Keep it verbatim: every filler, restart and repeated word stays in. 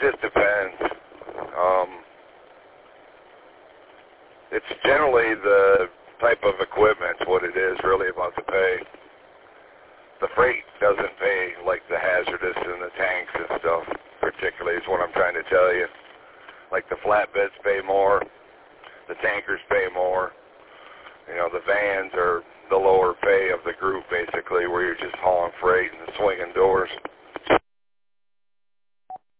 just depends. Um, it's generally the type of equipment, what it is really about the pay. The freight doesn't pay like the hazardous and the tanks and stuff, particularly is what I'm trying to tell you. Like the flatbeds pay more, the tankers pay more. You know, the vans are the lower pay of the group, basically, where you're just hauling freight and swinging doors.